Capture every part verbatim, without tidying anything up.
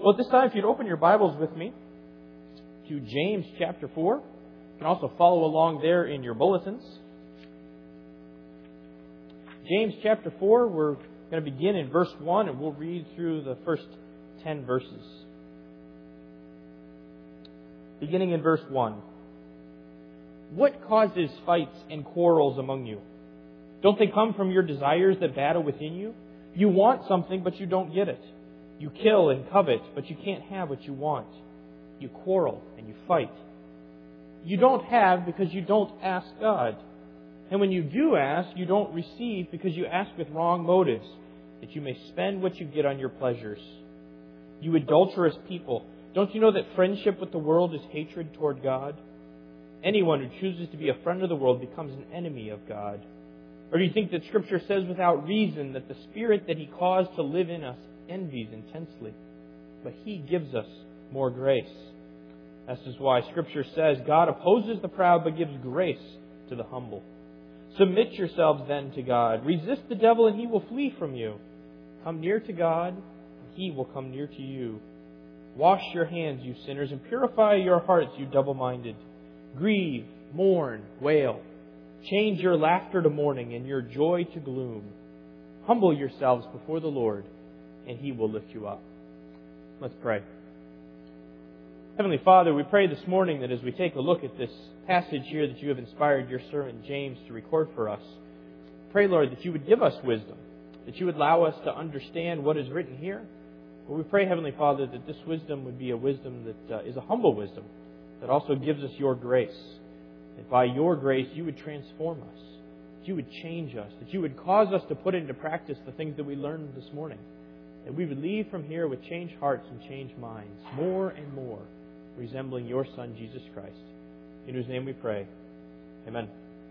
Well, at this time, if you'd open your Bibles with me to James chapter four. You can also follow along there in your bulletins. James chapter four, we're going to begin in verse one, and we'll read through the first ten verses. Beginning in verse one. What causes fights and quarrels among you? Don't they come from your desires that battle within you? You want something, but you don't get it. You kill and covet, but you can't have what you want. You quarrel and you fight. You don't have because you don't ask God. And when you do ask, you don't receive because you ask with wrong motives, that you may spend what you get on your pleasures. You adulterous people, don't you know that friendship with the world is hatred toward God? Anyone who chooses to be a friend of the world becomes an enemy of God. Or do you think that Scripture says without reason that the Spirit that He caused to live in us envies intensely? But He gives us more grace. This is why Scripture says, God opposes the proud but gives grace to the humble. Submit yourselves then to God. Resist the devil and he will flee from you. Come near to God and He will come near to you. Wash your hands, you sinners, and purify your hearts, you double-minded. Grieve, mourn, wail. Change your laughter to mourning and your joy to gloom. Humble yourselves before the Lord, and He will lift you up. Let's pray. Heavenly Father, we pray this morning that as we take a look at this passage here that you have inspired your servant James to record for us, pray, Lord, that you would give us wisdom, that you would allow us to understand what is written here. But we pray, Heavenly Father, that this wisdom would be a wisdom that uh, is a humble wisdom, that also gives us your grace. That by your grace you would transform us, that you would change us, that you would cause us to put into practice the things that we learned this morning. That we would leave from here with changed hearts and changed minds, more and more resembling your Son, Jesus Christ, in whose name we pray. Amen.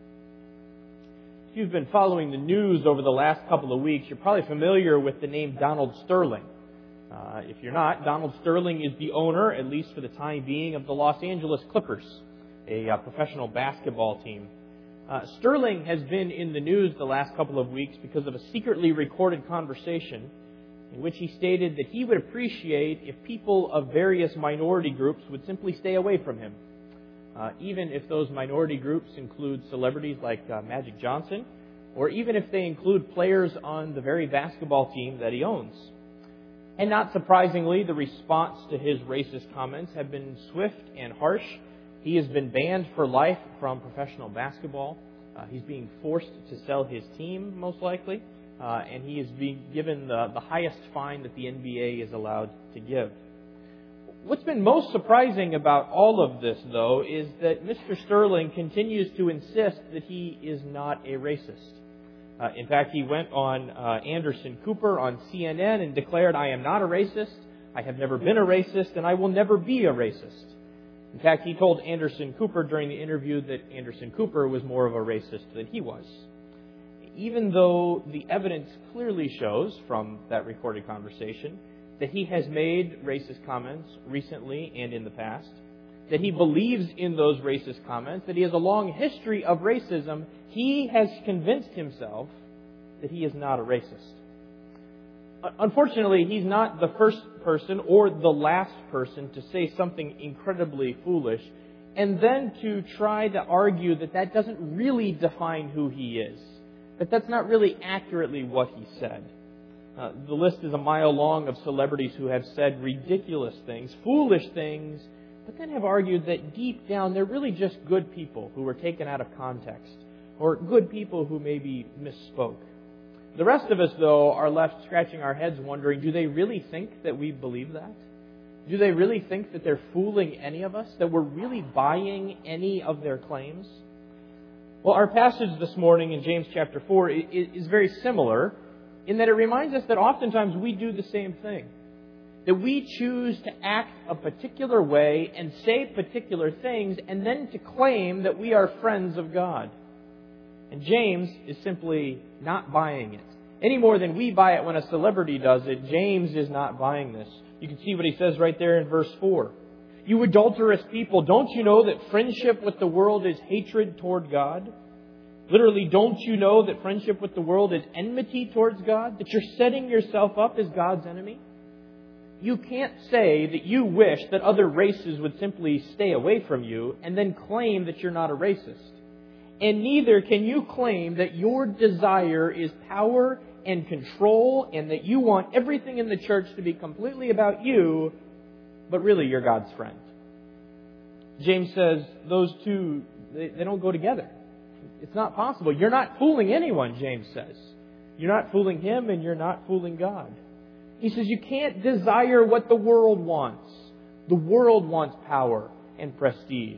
If you've been following the news over the last couple of weeks, you're probably familiar with the name Donald Sterling. Uh, if you're not, Donald Sterling is the owner, at least for the time being, of the Los Angeles Clippers, a uh, professional basketball team. Uh, Sterling has been in the news the last couple of weeks because of a secretly recorded conversation in which he stated that he would appreciate if people of various minority groups would simply stay away from him. Uh, even if those minority groups include celebrities like uh, Magic Johnson, or even if they include players on the very basketball team that he owns. And not surprisingly, the response to his racist comments have been swift and harsh. He has been banned for life from professional basketball. Uh, he's being forced to sell his team, most likely. Uh, and he is being given the, the highest fine that the N B A is allowed to give. What's been most surprising about all of this, though, is that Mister Sterling continues to insist that he is not a racist. Uh, in fact, he went on uh, Anderson Cooper on C N N and declared, "I am not a racist, I have never been a racist, and I will never be a racist." In fact, he told Anderson Cooper during the interview that Anderson Cooper was more of a racist than he was. Even though the evidence clearly shows from that recorded conversation that he has made racist comments recently and in the past, that he believes in those racist comments, that he has a long history of racism, he has convinced himself that he is not a racist. Unfortunately, he's not the first person or the last person to say something incredibly foolish and then to try to argue that that doesn't really define who he is. But that's not really accurately what he said. Uh, the list is a mile long of celebrities who have said ridiculous things, foolish things, but then have argued that deep down they're really just good people who were taken out of context, or good people who maybe misspoke. The rest of us, though, are left scratching our heads wondering, do they really think that we believe that? Do they really think that they're fooling any of us, that we're really buying any of their claims? Well, our passage this morning in James chapter four is very similar in that it reminds us that oftentimes we do the same thing. That we choose to act a particular way and say particular things and then to claim that we are friends of God. And James is simply not buying it. Any more than we buy it when a celebrity does it, James is not buying this. You can see what he says right there in verse four. You adulterous people, don't you know that friendship with the world is hatred toward God? Literally, don't you know that friendship with the world is enmity towards God? That you're setting yourself up as God's enemy? you can't say that you wish that other races would simply stay away from you and then claim that you're not a racist. And neither can you claim that your desire is power and control and that you want everything in the church to be completely about you, but really you're God's friend. James says those two, they, they don't go together. It's not possible. You're not fooling anyone, James says. You're not fooling Him and you're not fooling God. He says you can't desire what the world wants. The world wants power and prestige.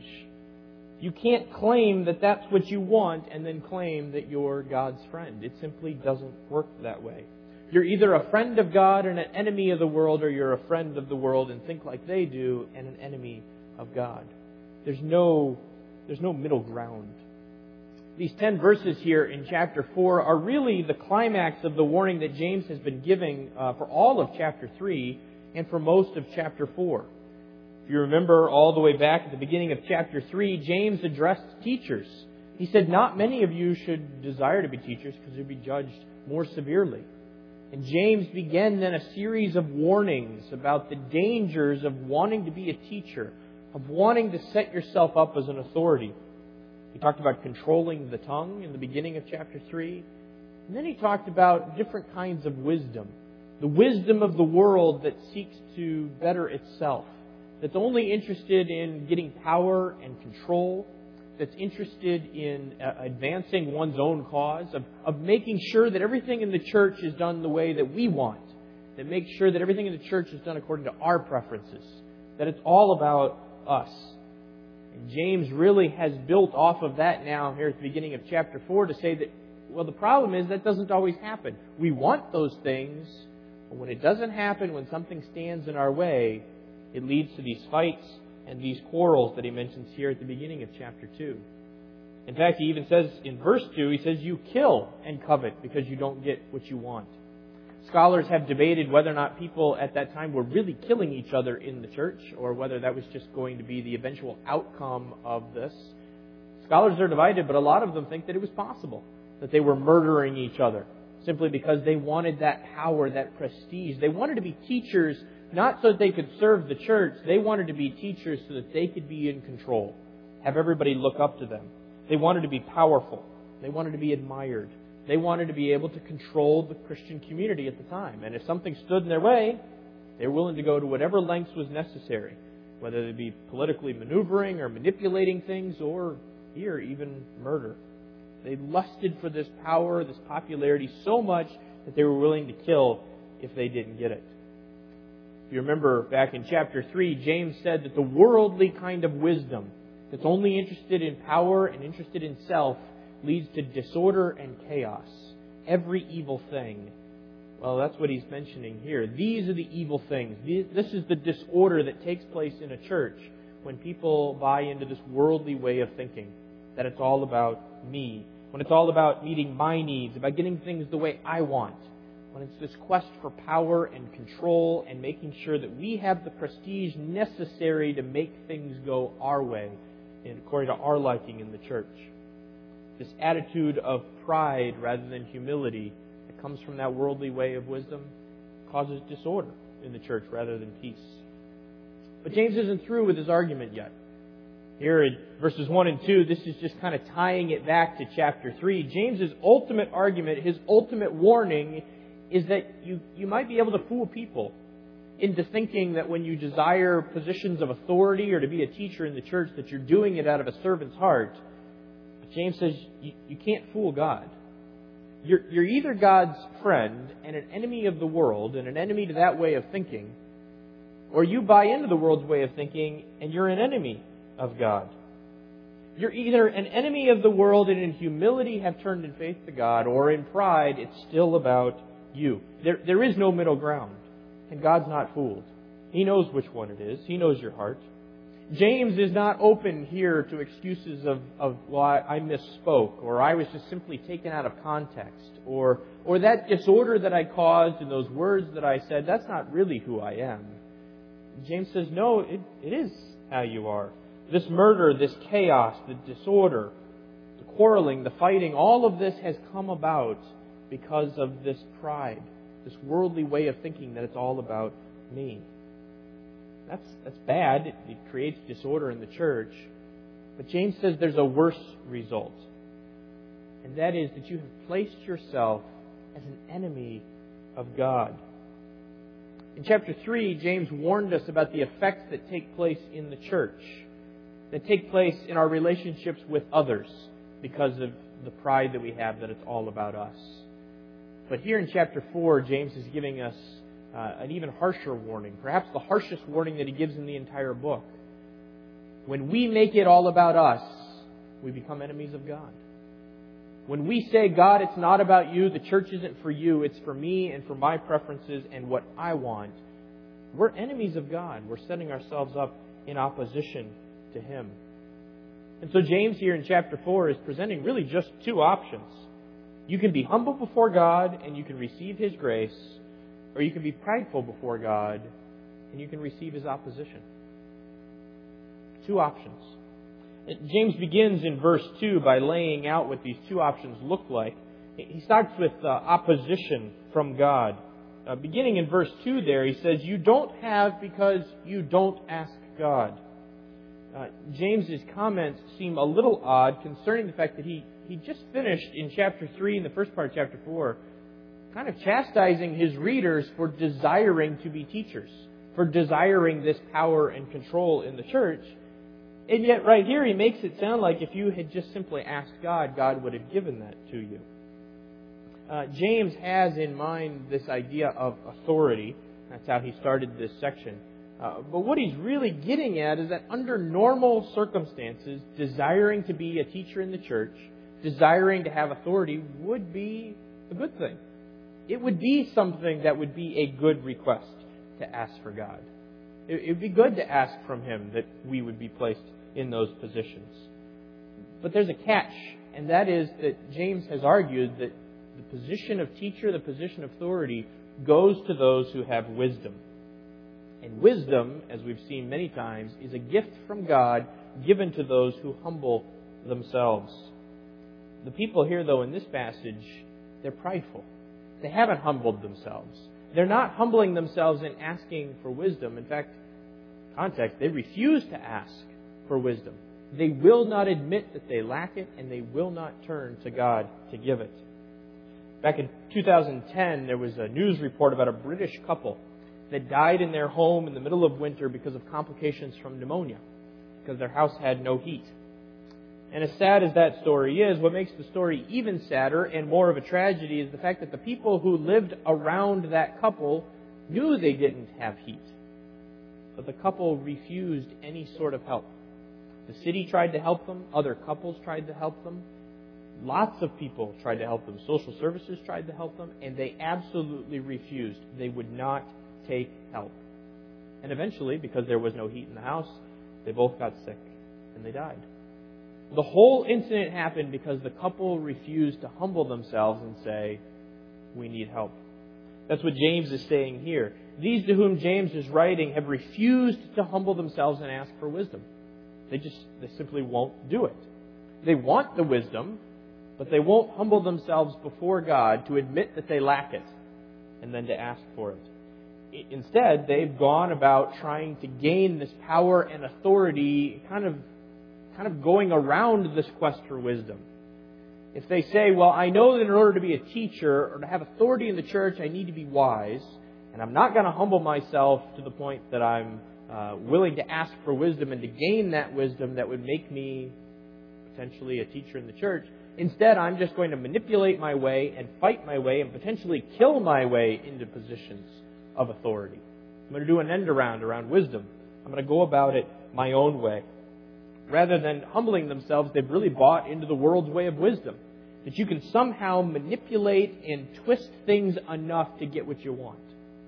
You can't claim that that's what you want and then claim that you're God's friend. It simply doesn't work that way. You're either a friend of God and an enemy of the world, or you're a friend of the world and think like they do and an enemy of God. There's no, there's no middle ground. These ten verses here in chapter four are really the climax of the warning that James has been giving uh, for all of chapter three and for most of chapter four. If you remember all the way back at the beginning of chapter three, James addressed teachers. He said, not many of you should desire to be teachers because you'll be judged more severely. And James began then a series of warnings about the dangers of wanting to be a teacher, of wanting to set yourself up as an authority. He talked about controlling the tongue in the beginning of chapter three. And then he talked about different kinds of wisdom. The wisdom of the world that seeks to better itself. That's only interested in getting power and control. That's interested in uh, advancing one's own cause. Of, of making sure that everything in the church is done the way that we want. That makes sure that everything in the church is done according to our preferences. That it's all about us. And James really has built off of that now here at the beginning of chapter four to say that, well, the problem is that doesn't always happen. We want those things, but when it doesn't happen, when something stands in our way, it leads to these fights and these quarrels that he mentions here at the beginning of chapter two. In fact, he even says in verse two, he says, you kill and covet because you don't get what you want. Scholars have debated whether or not people at that time were really killing each other in the church, or whether that was just going to be the eventual outcome of this. Scholars are divided, but a lot of them think that it was possible that they were murdering each other simply because they wanted that power, that prestige. They wanted to be teachers not so that they could serve the church. They wanted to be teachers so that they could be in control, have everybody look up to them. They wanted to be powerful. They wanted to be admired. They wanted to be able to control the Christian community at the time. And if something stood in their way, they were willing to go to whatever lengths was necessary, whether it be politically maneuvering or manipulating things, or here, even murder. They lusted for this power, this popularity so much that they were willing to kill if they didn't get it. If you remember back in chapter three, James said that the worldly kind of wisdom that's only interested in power and interested in self leads to disorder and chaos. Every evil thing. Well, that's what he's mentioning here. These are the evil things. This is the disorder that takes place in a church when people buy into this worldly way of thinking. That it's all about me. When it's all about meeting my needs, about getting things the way I want. When it's this quest for power and control and making sure that we have the prestige necessary to make things go our way and according to our liking in the church. This attitude of pride rather than humility that comes from that worldly way of wisdom causes disorder in the church rather than peace. But James isn't through with his argument yet. Here in verses one and two, this is just kind of tying it back to chapter three. James's ultimate argument, his ultimate warning, is that you, you might be able to fool people into thinking that when you desire positions of authority or to be a teacher in the church, that you're doing it out of a servant's heart. But James says you, you can't fool God. You're, you're either God's friend and an enemy of the world and an enemy to that way of thinking, or you buy into the world's way of thinking and you're an enemy of God. You're either an enemy of the world and in humility have turned in faith to God, or in pride it's still about you. There, there is no middle ground. And God's not fooled. He knows which one it is. He knows your heart. James is not open here to excuses of, of well, I, I misspoke, or I was just simply taken out of context, or or that disorder that I caused and those words that I said, that's not really who I am. James says, no, it, it is how you are. This murder, this chaos, the disorder, the quarreling, the fighting, all of this has come about because of this pride, this worldly way of thinking that it's all about me. That's, that's bad. It, it creates disorder in the church. But James says there's a worse result. And that is that you have placed yourself as an enemy of God. In chapter three, James warned us about the effects that take place in the church, that take place in our relationships with others because of the pride that we have that it's all about us. But here in chapter four, James is giving us uh, an even harsher warning, perhaps the harshest warning that he gives in the entire book. When we make it all about us, we become enemies of God. When we say, God, it's not about you, the church isn't for you, it's for me and for my preferences and what I want, we're enemies of God. We're setting ourselves up in opposition to Him. And so James here in chapter four is presenting really just two options. You can be humble before God and you can receive His grace, or you can be prideful before God and you can receive His opposition. Two options. James begins in verse two by laying out what these two options look like. He starts with uh, opposition from God. Uh, beginning in verse two there, he says, you don't have because you don't ask God. Uh, James's comments seem a little odd concerning the fact that he, he just finished in chapter three, in the first part of chapter four, kind of chastising his readers for desiring to be teachers, for desiring this power and control in the church. And yet right here he makes it sound like if you had just simply asked God, God would have given that to you. Uh, James has in mind this idea of authority. That's how he started this section. Uh, but what he's really getting at is that under normal circumstances, desiring to be a teacher in the church, desiring to have authority would be a good thing. It would be something that would be a good request to ask for God. It would be good to ask from Him that we would be placed in those positions. But there's a catch, and that is that James has argued that the position of teacher, the position of authority, goes to those who have wisdom. And wisdom, as we've seen many times, is a gift from God given to those who humble themselves. The people here, though, in this passage, they're prideful. They haven't humbled themselves. They're not humbling themselves and asking for wisdom. In fact, context, they refuse to ask for wisdom. They will not admit that they lack it, and they will not turn to God to give it. Back in two thousand ten, there was a news report about a British couple that died in their home in the middle of winter because of complications from pneumonia, because their house had no heat. And as sad as that story is, what makes the story even sadder and more of a tragedy is the fact that the people who lived around that couple knew they didn't have heat. But the couple refused any sort of help. The city tried to help them. Other couples tried to help them. Lots of people tried to help them. Social services tried to help them. And they absolutely refused. They would not take help. And eventually, because there was no heat in the house, they both got sick and they died. The whole incident happened because the couple refused to humble themselves and say, we need help. That's what James is saying here. These to whom James is writing have refused to humble themselves and ask for wisdom. They just, they simply won't do it. They want the wisdom, but they won't humble themselves before God to admit that they lack it and then to ask for it. Instead, they've gone about trying to gain this power and authority, kind of, kind of going around this quest for wisdom. If they say, well, I know that in order to be a teacher or to have authority in the church, I need to be wise, and I'm not going to humble myself to the point that I'm uh, willing to ask for wisdom and to gain that wisdom that would make me potentially a teacher in the church. Instead, I'm just going to manipulate my way and fight my way and potentially kill my way into positions of authority. I'm going to do an end around around wisdom. I'm going to go about it my own way. Rather than humbling themselves, they've really bought into the world's way of wisdom. That you can somehow manipulate and twist things enough to get what you want.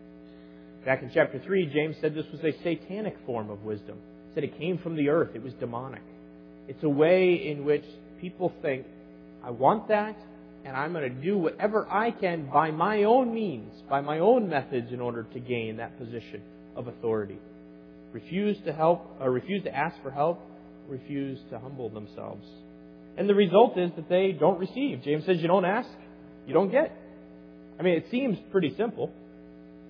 Back in chapter three, James said this was a satanic form of wisdom. He said it came from the earth. It was demonic. It's a way in which people think, I want that, and I'm going to do whatever I can by my own means, by my own methods in order to gain that position of authority. Refuse to help, or refuse to ask for help, refuse to humble themselves. And the result is that they don't receive. James says you don't ask, you don't get. I mean, it seems pretty simple.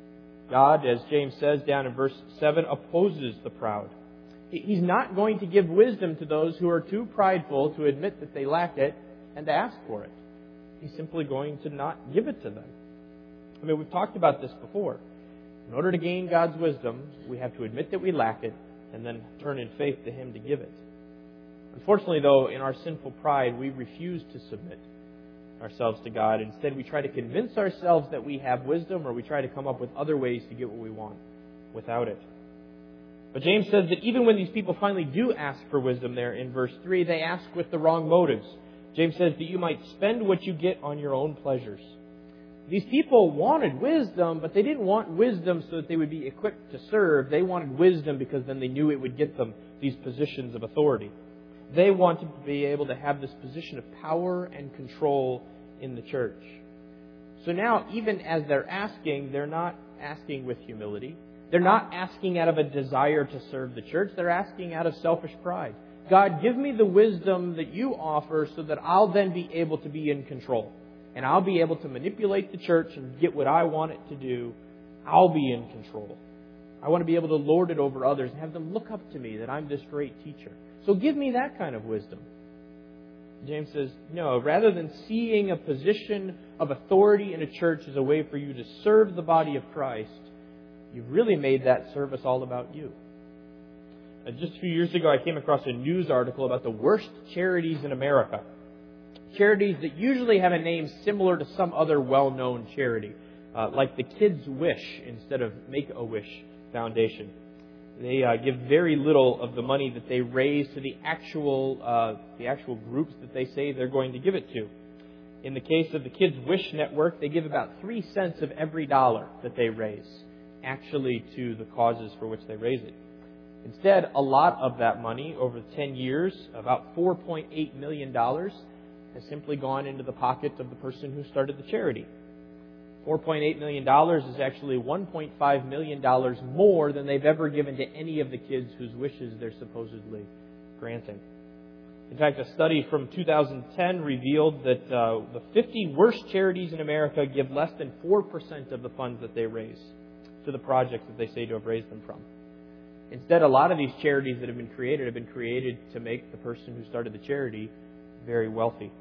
God, as James says down in verse seven, opposes the proud. He's not going to give wisdom to those who are too prideful to admit that they lack it and to ask for it. He's simply going to not give it to them. I mean, we've talked about this before. In order to gain God's wisdom, we have to admit that we lack it and then turn in faith to Him to give it. Unfortunately, though, in our sinful pride, we refuse to submit ourselves to God. Instead, we try to convince ourselves that we have wisdom, or we try to come up with other ways to get what we want without it. But James says that even when these people finally do ask for wisdom there in verse three, they ask with the wrong motives. James says that you might spend what you get on your own pleasures. These people wanted wisdom, but they didn't want wisdom so that they would be equipped to serve. They wanted wisdom because then they knew it would get them these positions of authority. They wanted to be able to have this position of power and control in the church. So now, even as they're asking, they're not asking with humility. They're not asking out of a desire to serve the church. They're asking out of selfish pride. God, give me the wisdom that you offer so that I'll then be able to be in control. And I'll be able to manipulate the church and get what I want it to do. I'll be in control. I want to be able to lord it over others and have them look up to me that I'm this great teacher. So give me that kind of wisdom. James says, no, rather than seeing a position of authority in a church as a way for you to serve the body of Christ, you've really made that service all about you. Uh, just a few years ago, I came across a news article about the worst charities in America. Charities that usually have a name similar to some other well-known charity, uh, like the Kids Wish instead of Make-A-Wish Foundation. They uh, give very little of the money that they raise to the actual uh, the actual groups that they say they're going to give it to. In the case of the Kids Wish Network, they give about three cents of every dollar that they raise actually to the causes for which they raise it. Instead, a lot of that money over ten years, about four point eight million dollars, has simply gone into the pocket of the person who started the charity. four point eight million dollars is actually one point five million dollars more than they've ever given to any of the kids whose wishes they're supposedly granting. In fact, a study from two thousand ten revealed that uh, the fifty worst charities in America give less than four percent of the funds that they raise to the projects that they say to have raised them from. Instead, a lot of these charities that have been created have been created to make the person who started the charity very wealthy.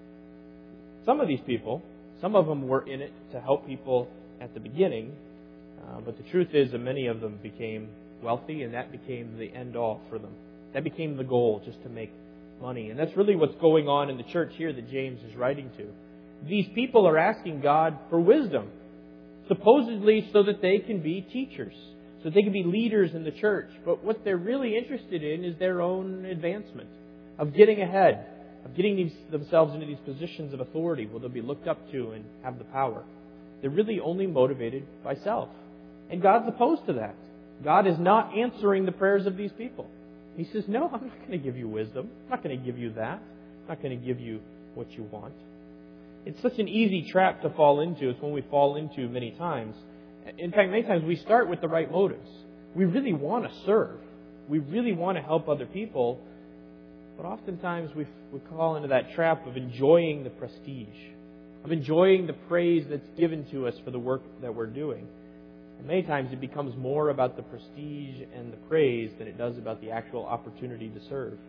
Some of these people, some of them were in it to help people at the beginning, uh, but the truth is that many of them became wealthy, and that became the end-all for them. That became the goal, just to make money. And that's really what's going on in the church here that James is writing to. These people are asking God for wisdom, supposedly so that they can be teachers, so that they can be leaders in the church. But what they're really interested in is their own advancement, of getting ahead, of getting these, themselves into these positions of authority where they'll be looked up to and have the power. They're really only motivated by self. And God's opposed to that. God is not answering the prayers of these people. He says, no, I'm not going to give you wisdom. I'm not going to give you that. I'm not going to give you what you want. It's such an easy trap to fall into. It's one we fall into many times. In fact, many times we start with the right motives. We really want to serve. We really want to help other people. But oftentimes we we fall into that trap of enjoying the prestige, of enjoying the praise that's given to us for the work that we're doing. And many times it becomes more about the prestige and the praise than it does about the actual opportunity to serve.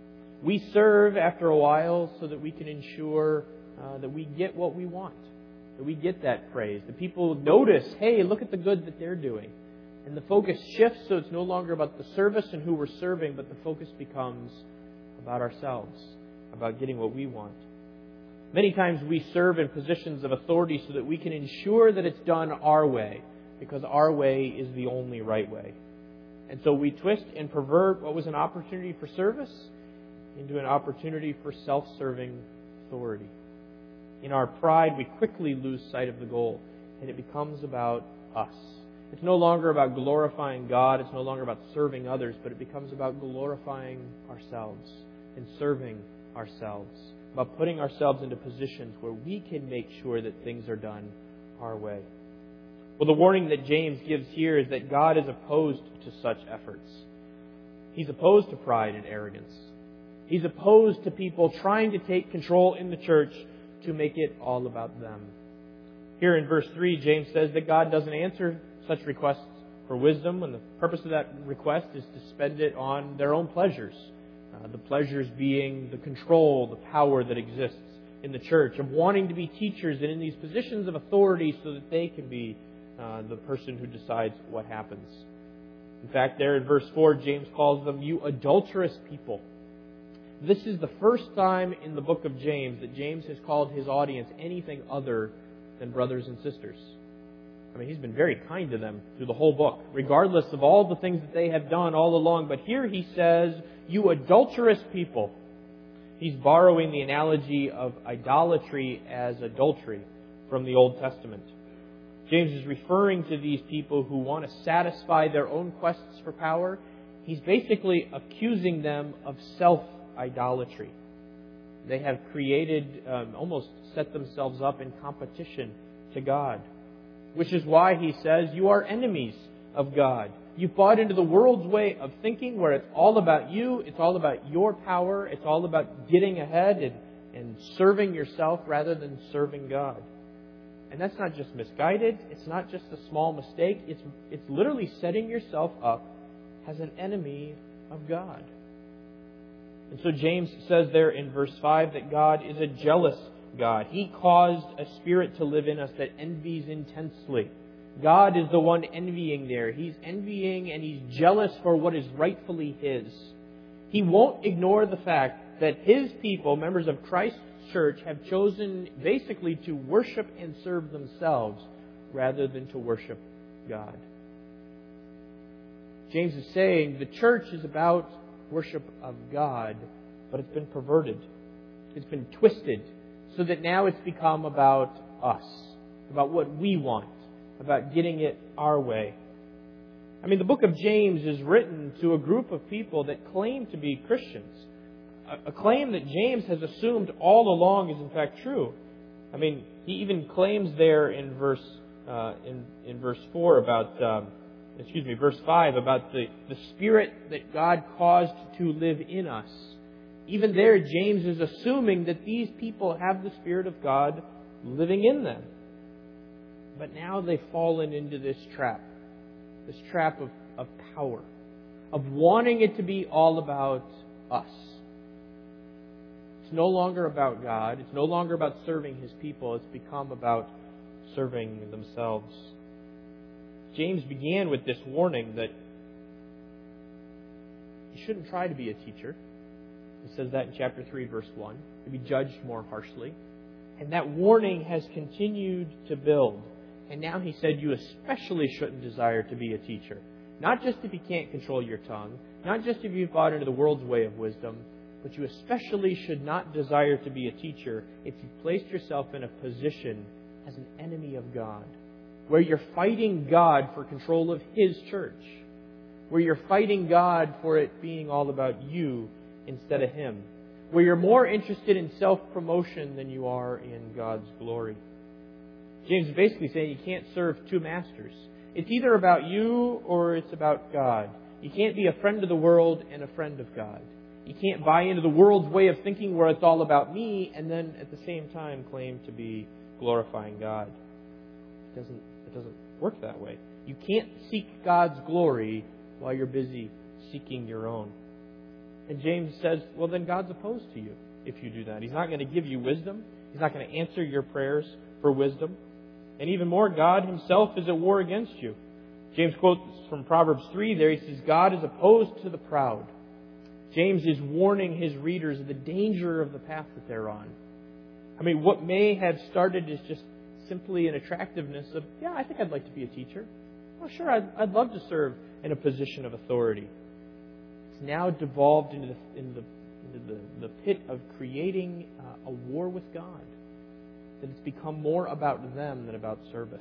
We serve after a while so that we can ensure uh, that we get what we want, that we get that praise. The people notice, hey, look at the good that they're doing. And the focus shifts so it's no longer about the service and who we're serving, but the focus becomes about ourselves, about getting what we want. Many times we serve in positions of authority so that we can ensure that it's done our way, because our way is the only right way. And so we twist and pervert what was an opportunity for service into an opportunity for self-serving authority. In our pride, we quickly lose sight of the goal, and it becomes about us. It's no longer about glorifying God. It's no longer about serving others, but it becomes about glorifying ourselves and serving ourselves, about putting ourselves into positions where we can make sure that things are done our way. Well, the warning that James gives here is that God is opposed to such efforts. He's opposed to pride and arrogance. He's opposed to people trying to take control in the church to make it all about them. Here in verse three, James says that God doesn't answer such requests for wisdom, and the purpose of that request is to spend it on their own pleasures. Uh, the pleasures being the control, the power that exists in the church, of wanting to be teachers and in these positions of authority so that they can be uh, the person who decides what happens. In fact, there in verse four, James calls them, "You adulterous people." This is the first time in the book of James that James has called his audience anything other than brothers and sisters. I mean, he's been very kind to them through the whole book, regardless of all the things that they have done all along. But here he says, "You adulterous people." He's borrowing the analogy of idolatry as adultery from the Old Testament. James is referring to these people who want to satisfy their own quests for power. He's basically accusing them of self-idolatry. They have created, um, almost set themselves up in competition to God. Which is why he says, you are enemies of God. You bought into the world's way of thinking where it's all about you, it's all about your power, it's all about getting ahead and, and serving yourself rather than serving God. And that's not just misguided, it's not just a small mistake, it's, it's literally setting yourself up as an enemy of God. And so James says there in verse five that God is a jealous God. He caused a spirit to live in us that envies intensely. God is the one envying there. He's envying and He's jealous for what is rightfully His. He won't ignore the fact that His people, members of Christ's church, have chosen basically to worship and serve themselves rather than to worship God. James is saying the church is about worship of God, but it's been perverted. It's been twisted so that now it's become about us, about what we want, about getting it our way. I mean, the book of James is written to a group of people that claim to be Christians. A claim that James has assumed all along is in fact true. I mean, he even claims there in verse uh, in in verse four about um, excuse me, verse five about the the Spirit that God caused to live in us. Even there, James is assuming that these people have the Spirit of God living in them. But now they've fallen into this trap, this trap of, of power, of wanting it to be all about us. It's no longer about God. It's no longer about serving His people. It's become about serving themselves. James began with this warning that you shouldn't try to be a teacher. He says that in chapter three, verse one, to be judged more harshly. And that warning has continued to build. And now he said you especially shouldn't desire to be a teacher. Not just if you can't control your tongue, not just if you've bought into the world's way of wisdom, but you especially should not desire to be a teacher if you've placed yourself in a position as an enemy of God, where you're fighting God for control of His church, where you're fighting God for it being all about you instead of Him, where you're more interested in self-promotion than you are in God's glory. James is basically saying you can't serve two masters. It's either about you or it's about God. You can't be a friend of the world and a friend of God. You can't buy into the world's way of thinking where it's all about me and then at the same time claim to be glorifying God. It doesn't, it doesn't work that way. You can't seek God's glory while you're busy seeking your own. And James says, well, then God's opposed to you if you do that. He's not going to give you wisdom. He's not going to answer your prayers for wisdom. And even more, God Himself is at war against you. James quotes from Proverbs three there. He says, God is opposed to the proud. James is warning his readers of the danger of the path that they're on. I mean, what may have started as just simply an attractiveness of, yeah, I think I'd like to be a teacher. Oh, sure, I'd, I'd love to serve in a position of authority. It's now devolved into the, into the, into the, the pit of creating uh, a war with God. That it's become more about them than about service.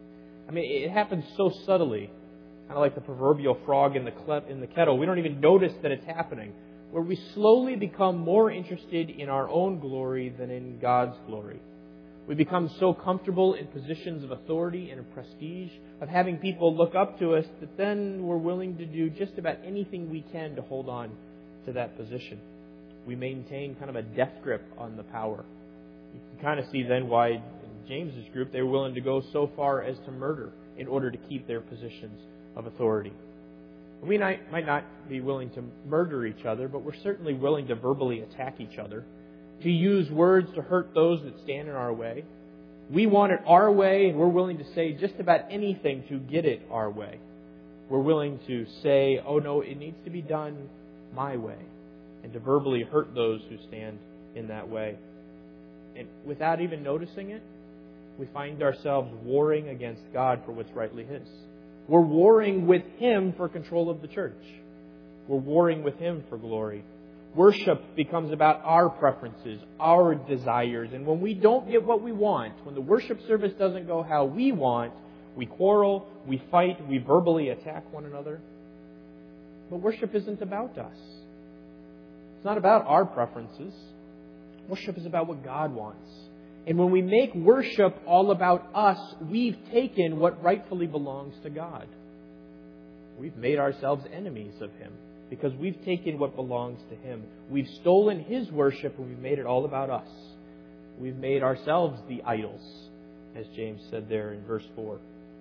I mean, it happens so subtly, kind of like the proverbial frog in the cle- in the kettle. We don't even notice that it's happening. Where we slowly become more interested in our own glory than in God's glory. We become so comfortable in positions of authority and of prestige, of having people look up to us, that then we're willing to do just about anything we can to hold on to that position. We maintain kind of a death grip on the power. You can kind of see then why in James's group they were willing to go so far as to murder in order to keep their positions of authority. We might not be willing to murder each other, but we're certainly willing to verbally attack each other, to use words to hurt those that stand in our way. We want it our way, and we're willing to say just about anything to get it our way. We're willing to say, oh no, it needs to be done my way, and to verbally hurt those who stand in that way. And without even noticing it, we find ourselves warring against God for what's rightly His. We're warring with Him for control of the church. We're warring with Him for glory. Worship becomes about our preferences, our desires. And when we don't get what we want, when the worship service doesn't go how we want, we quarrel, we fight, we verbally attack one another. But worship isn't about us. It's not about our preferences. Worship is about what God wants. And when we make worship all about us, we've taken what rightfully belongs to God. We've made ourselves enemies of Him because we've taken what belongs to Him. We've stolen His worship and we've made it all about us. We've made ourselves the idols, as James said there in verse four.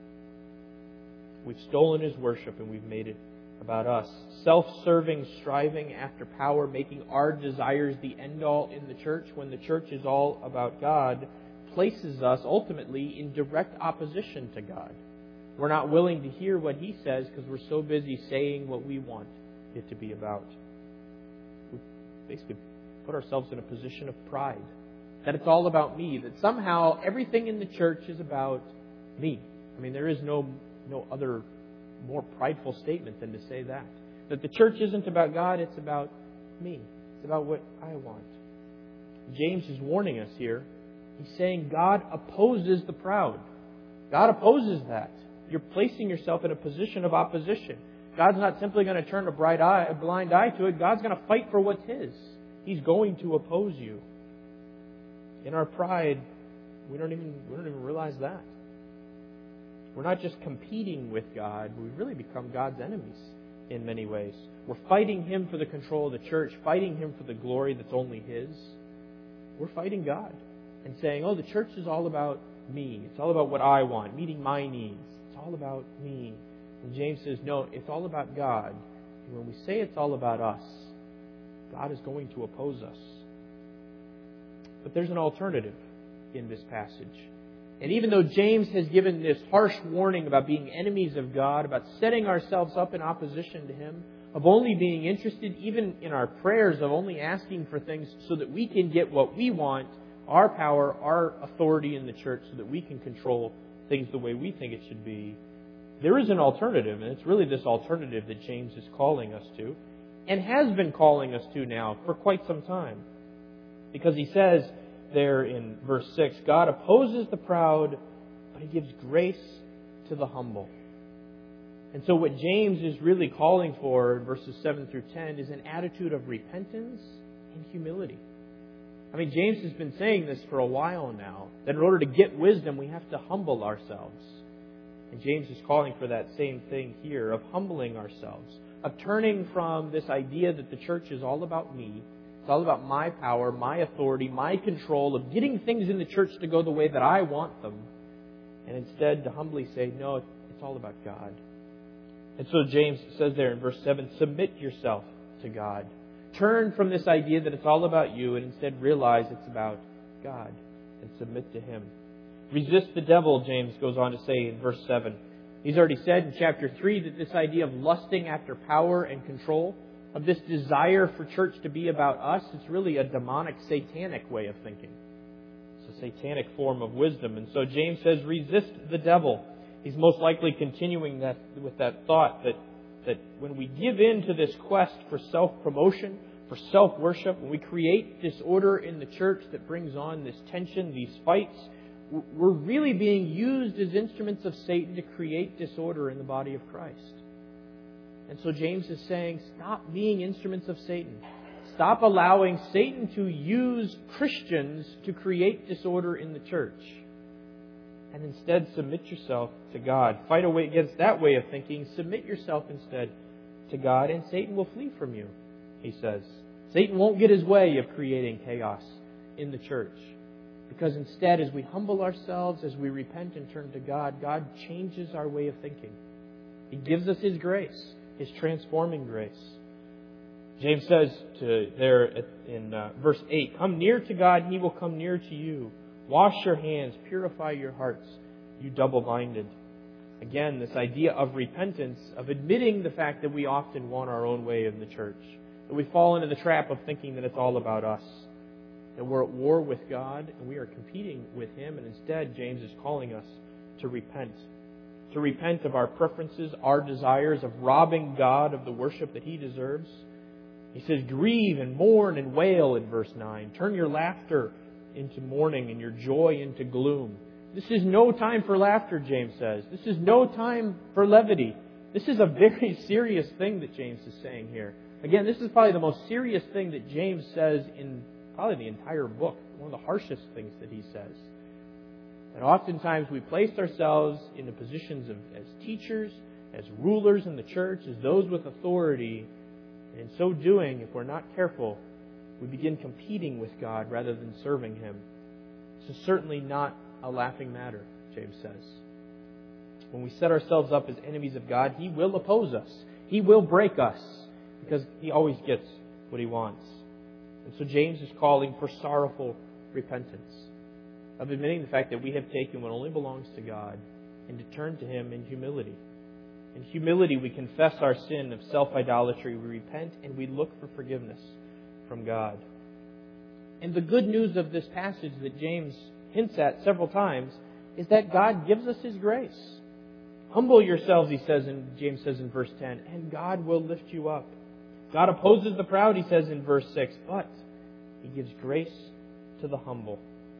We've stolen His worship and we've made it about us. Self-serving, striving after power, making our desires the end-all in the church when the church is all about God, places us ultimately in direct opposition to God. We're not willing to hear what He says because we're so busy saying what we want it to be about. We basically put ourselves in a position of pride. That it's all about me. That somehow everything in the church is about me. I mean, there is no no other more prideful statement than to say that. That the church isn't about God, it's about me. It's about what I want. James is warning us here. He's saying God opposes the proud. God opposes that. You're placing yourself in a position of opposition. God's not simply going to turn a bright eye, a blind eye to it. God's going to fight for what's His. He's going to oppose you. In our pride, we don't even we don't even realize that. We're not just competing with God. We've really become God's enemies in many ways. We're fighting Him for the control of the church, fighting Him for the glory that's only His. We're fighting God and saying, oh, the church is all about me. It's all about what I want, meeting my needs. It's all about me. And James says, no, it's all about God. And when we say it's all about us, God is going to oppose us. But there's an alternative in this passage. And even though James has given this harsh warning about being enemies of God, about setting ourselves up in opposition to Him, of only being interested even in our prayers, of only asking for things so that we can get what we want, our power, our authority in the church, so that we can control things the way we think it should be, there is an alternative. And it's really this alternative that James is calling us to, and has been calling us to now for quite some time. Because he says there in verse six, God opposes the proud, but He gives grace to the humble. And so what James is really calling for in verses seven through ten is an attitude of repentance and humility. I mean, James has been saying this for a while now, that in order to get wisdom, we have to humble ourselves. And James is calling for that same thing here, of humbling ourselves, of turning from this idea that the church is all about me. It's all about my power, my authority, my control, of getting things in the church to go the way that I want them. And instead to humbly say, no, it's all about God. And so James says there in verse seven, submit yourself to God. Turn from this idea that it's all about you and instead realize it's about God and submit to Him. Resist the devil, James goes on to say in verse seven. He's already said in chapter three that this idea of lusting after power and control, of this desire for church to be about us, it's really a demonic, satanic way of thinking. It's a satanic form of wisdom. And so James says, resist the devil. He's most likely continuing that with that thought that, that when we give in to this quest for self-promotion, for self-worship, when we create disorder in the church that brings on this tension, these fights, we're really being used as instruments of Satan to create disorder in the body of Christ. And so James is saying, stop being instruments of Satan. Stop allowing Satan to use Christians to create disorder in the church. And instead submit yourself to God. Fight away against that way of thinking. Submit yourself instead to God, and Satan will flee from you, he says. Satan won't get his way of creating chaos in the church. Because instead, as we humble ourselves, as we repent and turn to God, God changes our way of thinking. He gives us His grace, His transforming grace. James says to there in uh, verse eight, "Come near to God, and He will come near to you. Wash your hands, purify your hearts, you double-minded." Again, this idea of repentance, of admitting the fact that we often want our own way in the church, that we fall into the trap of thinking that it's all about us, that we're at war with God and we are competing with Him, and instead James is calling us to repent. To repent of our preferences, our desires, of robbing God of the worship that He deserves. He says, "Grieve and mourn and wail," in verse nine. Turn your laughter into mourning and your joy into gloom. This is no time for laughter, James says. This is no time for levity. This is a very serious thing that James is saying here. Again, this is probably the most serious thing that James says in probably the entire book. One of the harshest things that he says. And oftentimes we place ourselves in the positions of as teachers, as rulers in the church, as those with authority. And in so doing, if we're not careful, we begin competing with God rather than serving Him. This is certainly not a laughing matter, James says. When we set ourselves up as enemies of God, He will oppose us. He will break us because He always gets what He wants. And so James is calling for sorrowful repentance, of admitting the fact that we have taken what only belongs to God and to turn to Him in humility. In humility, we confess our sin of self-idolatry, we repent, and we look for forgiveness from God. And the good news of this passage that James hints at several times is that God gives us His grace. Humble yourselves, he says, in James says in verse ten, and God will lift you up. God opposes the proud, he says in verse six, but He gives grace to the humble.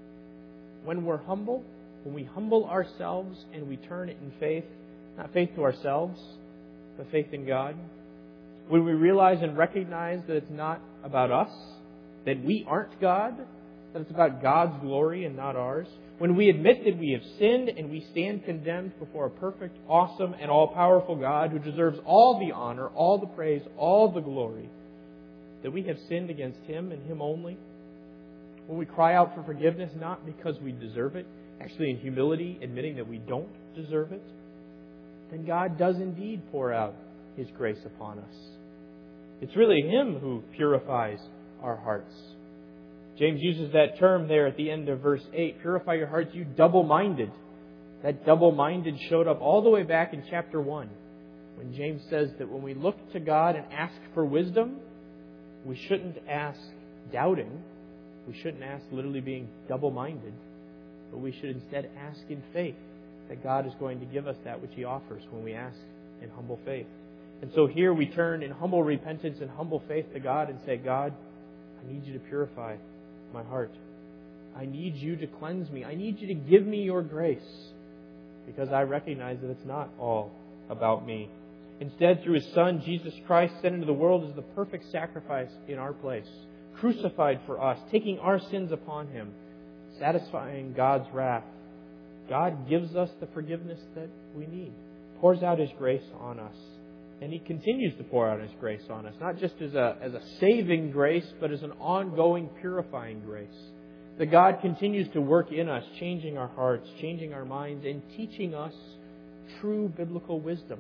When we're humble, when we humble ourselves and we turn it in faith, not faith to ourselves, but faith in God, when we realize and recognize that it's not about us, that we aren't God, that it's about God's glory and not ours, when we admit that we have sinned and we stand condemned before a perfect, awesome, and all-powerful God who deserves all the honor, all the praise, all the glory, that we have sinned against Him and Him only, when we cry out for forgiveness, not because we deserve it, actually in humility, admitting that we don't deserve it, then God does indeed pour out His grace upon us. It's really Him who purifies our hearts. James uses that term there at the end of verse eight, purify your hearts, you double-minded. That double-minded showed up all the way back in chapter one, when James says that when we look to God and ask for wisdom, we shouldn't ask doubting. We shouldn't ask literally being double-minded, but we should instead ask in faith that God is going to give us that which He offers when we ask in humble faith. And so here we turn in humble repentance and humble faith to God and say, God, I need You to purify my heart. I need You to cleanse me. I need You to give me Your grace, because I recognize that it's not all about me. Instead, through His Son, Jesus Christ, sent into the world as the perfect sacrifice in our place, crucified for us, taking our sins upon Him, satisfying God's wrath. God gives us the forgiveness that we need, pours out His grace on us. And He continues to pour out His grace on us, not just as a, as a saving grace, but as an ongoing purifying grace. That God continues to work in us, changing our hearts, changing our minds, and teaching us true biblical wisdom.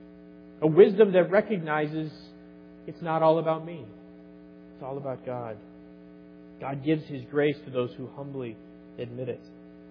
A wisdom that recognizes it's not all about me. It's all about God. God gives His grace to those who humbly admit it.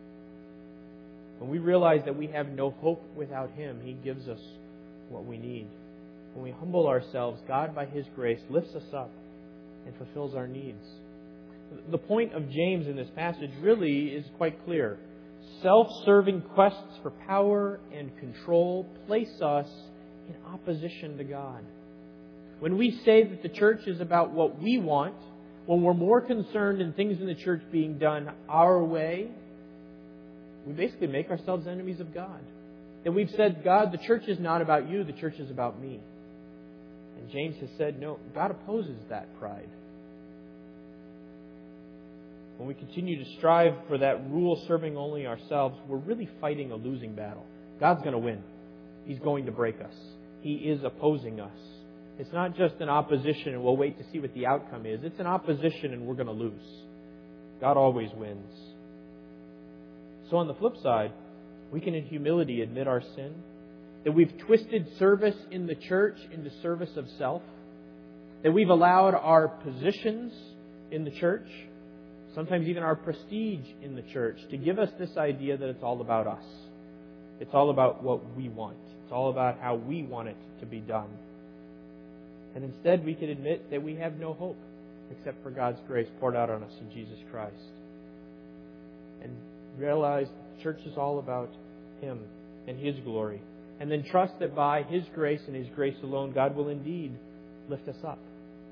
When we realize that we have no hope without Him, He gives us what we need. When we humble ourselves, God, by His grace, lifts us up and fulfills our needs. The point of James in this passage really is quite clear. Self-serving quests for power and control place us in opposition to God. When we say that the church is about what we want, when we're more concerned in things in the church being done our way, we basically make ourselves enemies of God. And we've said, God, the church is not about You, the church is about me. And James has said, no, God opposes that pride. When we continue to strive for that rule serving only ourselves, we're really fighting a losing battle. God's going to win. He's going to break us. He is opposing us. It's not just an opposition and we'll wait to see what the outcome is. It's an opposition and we're going to lose. God always wins. So on the flip side, we can in humility admit our sin, that we've twisted service in the church into service of self, that we've allowed our positions in the church, sometimes even our prestige in the church, to give us this idea that it's all about us. It's all about what we want. It's all about how we want it to be done. And instead, we can admit that we have no hope except for God's grace poured out on us in Jesus Christ. And realize the church is all about Him and His glory. And then trust that by His grace and His grace alone, God will indeed lift us up.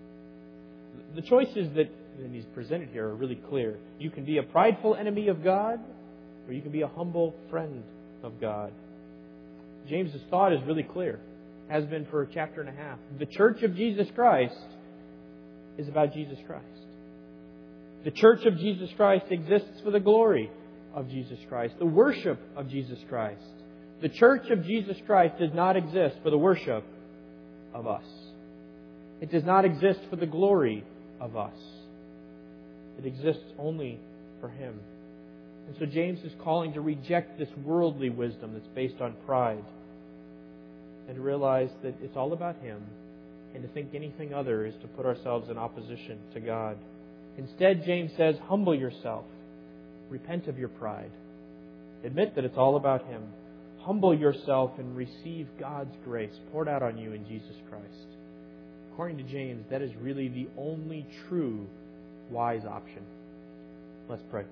The choices that He's presented here are really clear. You can be a prideful enemy of God, or you can be a humble friend of God. James's thought is really clear, has been for a chapter and a half. The church of Jesus Christ is about Jesus Christ. The church of Jesus Christ exists for the glory of Jesus Christ, the worship of Jesus Christ. The church of Jesus Christ does not exist for the worship of us. It does not exist for the glory of us. It exists only for Him. And so James is calling to reject this worldly wisdom that's based on pride and to realize that it's all about Him, and to think anything other is to put ourselves in opposition to God. Instead, James says, humble yourself. Repent of your pride. Admit that it's all about Him. Humble yourself and receive God's grace poured out on you in Jesus Christ. According to James, that is really the only true wise option. Let's pray.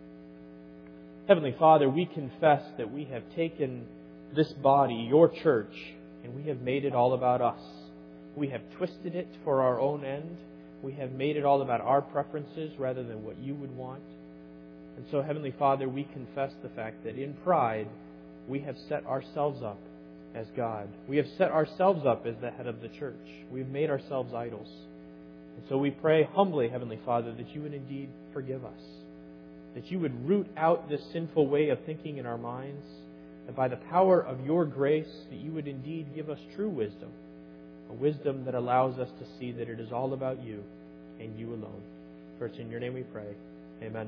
Heavenly Father, we confess that we have taken this body, your church, and we have made it all about us. We have twisted it for our own end. We have made it all about our preferences rather than what you would want. And so, Heavenly Father, we confess the fact that in pride, we have set ourselves up as God. We have set ourselves up as the head of the church. We've made ourselves idols. And so we pray humbly, Heavenly Father, that you would indeed forgive us. That you would root out this sinful way of thinking in our minds. That by the power of your grace, that you would indeed give us true wisdom. A wisdom that allows us to see that it is all about you and you alone. For it's in your name we pray. Amen.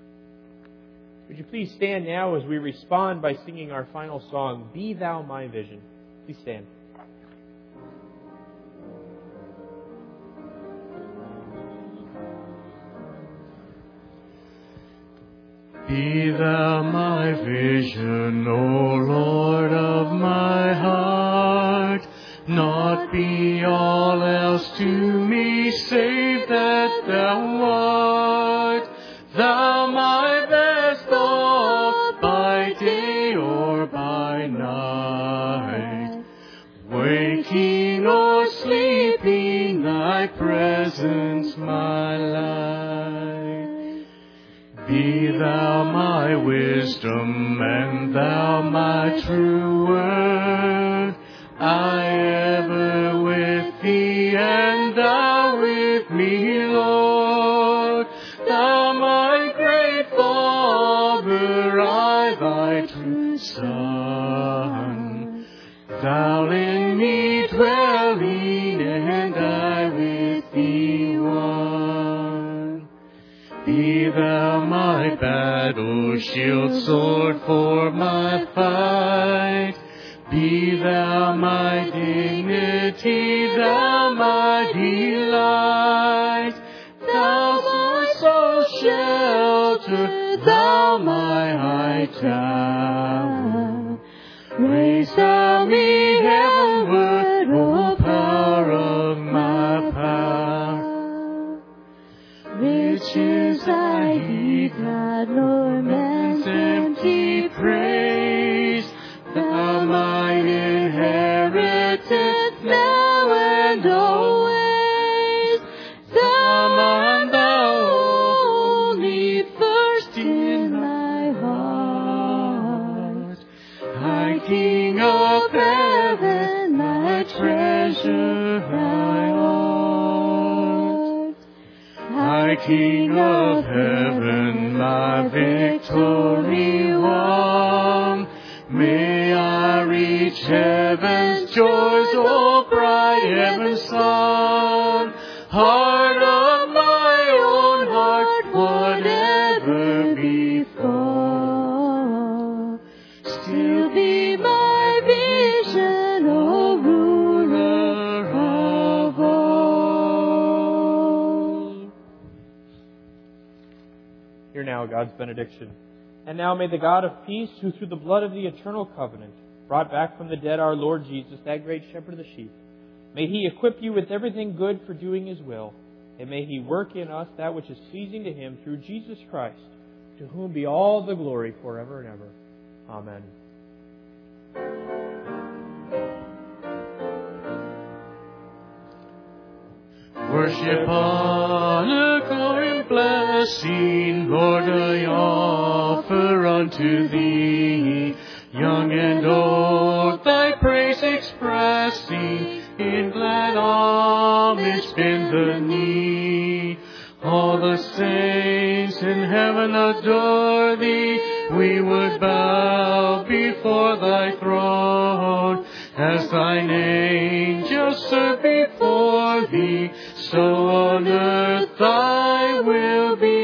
Would you please stand now as we respond by singing our final song, Be Thou My Vision. Please stand. Be Thou my vision, O Lord of my heart, not be all else to me, save that Thou art. Thou my best thought, by day or by night, waking or sleeping, Thy presence my light. Be Thou my wisdom, and Thou my true word, I ever with Thee, and Thou with me, Lord. Thou my great Father, I Thy true Son, Thou in me dwelling, and I with Thee one. Be Thou my battle shield, sword for my fight. Be Thou my dignity, Thou my delight. Thou my soul's shelter, Thou my high tower. Raise Thou me heavenward, O power of my power. Riches I heed not, nor man's empty praise. Thou my inheritance now and always. Thou my Thou only thirst in my heart. High King of heaven, my treasure Thy art. High King of heaven, my victory won. May I reach heaven's joys, O bright heaven's sun. Heart of my own heart, whatever befall, Hear now God's benediction. And now may the God of peace, who through the blood of the eternal covenant brought back from the dead our Lord Jesus, that great shepherd of the sheep, may He equip you with everything good for doing His will, and may He work in us that which is pleasing to Him through Jesus Christ, to whom be all the glory forever and ever. Amen. Worship, honor, glory, and blessing, Lord, I offer unto Thee. Young and old, Thy praise expressing, in glad homage bend the knee. All the saints in heaven adore Thee. We would bow before Thy throne, as Thine angels serve before Thee. So on earth Thy will be